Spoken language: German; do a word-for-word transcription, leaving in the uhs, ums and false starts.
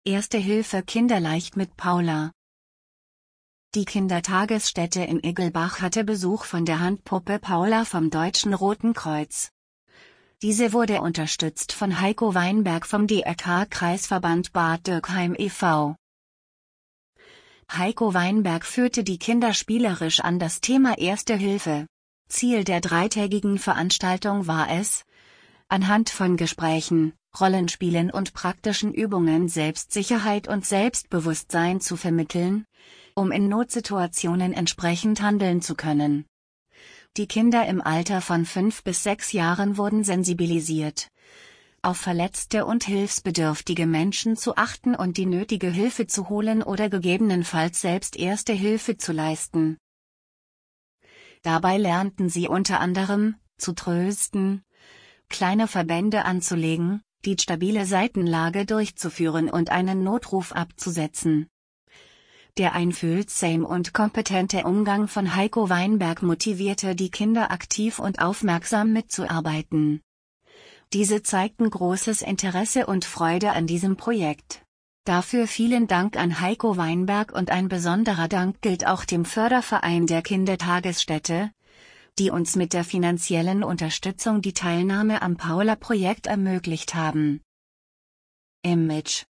Erste Hilfe Kinderleicht mit Paula. Die Kindertagesstätte in Iggelbach hatte Besuch von der Handpuppe Paula vom Deutschen Roten Kreuz. Diese wurde unterstützt von Heiko Weinberg vom D R K-Kreisverband Bad Dürkheim e V Heiko Weinberg führte die Kinder spielerisch an das Thema Erste Hilfe. Ziel der dreitägigen Veranstaltung war es, anhand von Gesprächen, Rollenspielen und praktischen Übungen Selbstsicherheit und Selbstbewusstsein zu vermitteln, um in Notsituationen entsprechend handeln zu können. Die Kinder im Alter von fünf bis sechs Jahren wurden sensibilisiert, auf verletzte und hilfsbedürftige Menschen zu achten und die nötige Hilfe zu holen oder gegebenenfalls selbst Erste Hilfe zu leisten. Dabei lernten sie unter anderem, zu trösten, kleine Verbände anzulegen, die stabile Seitenlage durchzuführen und einen Notruf abzusetzen. Der einfühlsame und kompetente Umgang von Heiko Weinberg motivierte die Kinder aktiv und aufmerksam mitzuarbeiten. Diese zeigten großes Interesse und Freude an diesem Projekt. Dafür vielen Dank an Heiko Weinberg und ein besonderer Dank gilt auch dem Förderverein der Kindertagesstätte, die uns mit der finanziellen Unterstützung die Teilnahme am Paula-Projekt ermöglicht haben. Image